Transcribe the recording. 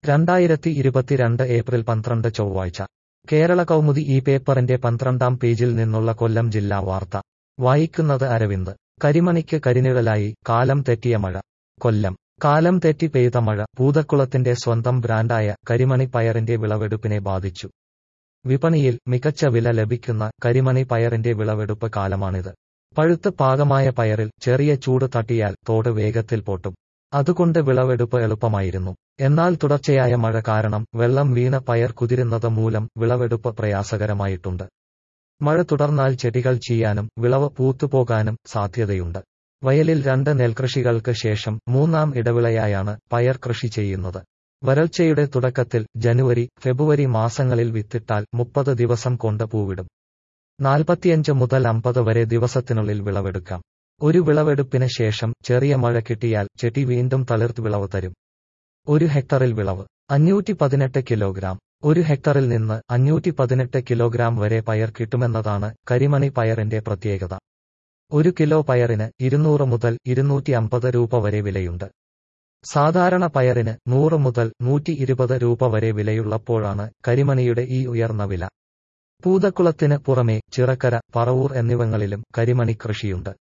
2022 April 12 ചൊവ്വാഴ്ച കേരള കൗമുദി ഈ പേപ്പറിന്റെ 12-ാം പേജിൽ നിന്നുള്ള കൊല്ലം ജില്ലാ വാർത്ത വായിക്കുന്നത് അരവിന്ദ്. കരിമണിക്ക് കരിനിഴലായി കാലം തെറ്റിയ മഴ. കൊല്ലം. കാലം തെറ്റി പെയ്ത മഴ പൂതക്കുളത്തിന്റെ സ്വന്തം ബ്രാൻഡായ കരിമണി പയറിന്റെ വിളവെടുപ്പിനെ ബാധിച്ചു. വിപണിയിൽ മികച്ച വില ലഭിക്കുന്ന കരിമണി പയറിന്റെ വിളവെടുപ്പ് കാലമാണിത്. പഴുത്ത് പാകമായ പയറിൽ ചെറിയ ചൂട് തട്ടിയാൽ തോട് വേഗത്തിൽ പൊട്ടും. അതുകൊണ്ട് വിളവെടുപ്പ് എളുപ്പമായിരുന്നു. എന്നാൽ തുടർച്ചയായ മഴ കാരണം വെള്ളം വീണ പയർ കുതിരുന്നത് മൂലം വിളവെടുപ്പ് പ്രയാസകരമായിട്ടുണ്ട്. മഴ തുടർന്നാൽ ചെടികൾ ചീയാനും വിളവ് പൂത്തുപോകാനും സാധ്യതയുണ്ട്. വയലിൽ 2 നെൽകൃഷികൾക്ക് ശേഷം 3-ാം ഇടവിളയായാണ് പയർ കൃഷി ചെയ്യുന്നത്. വരൾച്ചയുടെ തുടക്കത്തിൽ ജനുവരി, ഫെബ്രുവരി മാസങ്ങളിൽ വിത്തിട്ടാൽ 30 ദിവസം കൊണ്ട് പൂവിടും. 45 മുതൽ 50 വരെ ദിവസത്തിനുള്ളിൽ വിളവെടുക്കാം. ഒരു വിളവെടുപ്പിന് ശേഷം ചെറിയ മഴ കിട്ടിയാൽ ചെടി വീണ്ടും തളിർത്ത് വിളവ് തരും. 1 ഹെക്ടറിൽ വിളവ് 518 കിലോഗ്രാം. 1 ഹെക്ടറിൽ നിന്ന് 518 കിലോഗ്രാം വരെ പയർ കിട്ടുമെന്നതാണ് കരിമണി പയറിന്റെ പ്രത്യേകത. 1 കിലോ പയറിന് 200 മുതൽ 250 രൂപ വരെ വിലയുണ്ട്. സാധാരണ പയറിന് 100 മുതൽ 120 രൂപ വരെ വിലയുള്ളപ്പോഴാണ് കരിമണിയുടെ ഈ ഉയർന്ന വില. പൂതക്കുളത്തിന് പുറമെ ചിറക്കര, പറവൂർ എന്നിവിടങ്ങളിലും കരിമണി കൃഷിയുണ്ട്.